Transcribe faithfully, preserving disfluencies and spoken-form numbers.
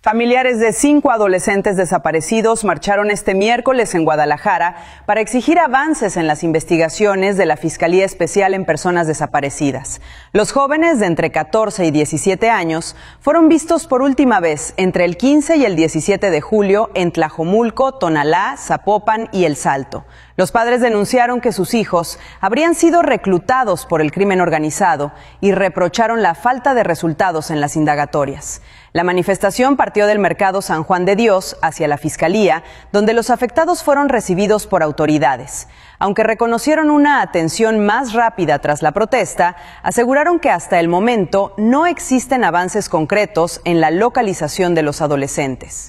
Familiares de cinco adolescentes desaparecidos marcharon este miércoles en Guadalajara para exigir avances en las investigaciones de la Fiscalía Especial en Personas Desaparecidas. Los jóvenes de entre catorce y diecisiete años fueron vistos por última vez entre el quince y el diecisiete de julio en Tlajomulco, Tonalá, Zapopan y El Salto. Los padres denunciaron que sus hijos habrían sido reclutados por el crimen organizado y reprocharon la falta de resultados en las indagatorias. La manifestación partió del Mercado San Juan de Dios hacia la Fiscalía, donde los afectados fueron recibidos por autoridades. Aunque reconocieron una atención más rápida tras la protesta, aseguraron que hasta el momento no existen avances concretos en la localización de los adolescentes.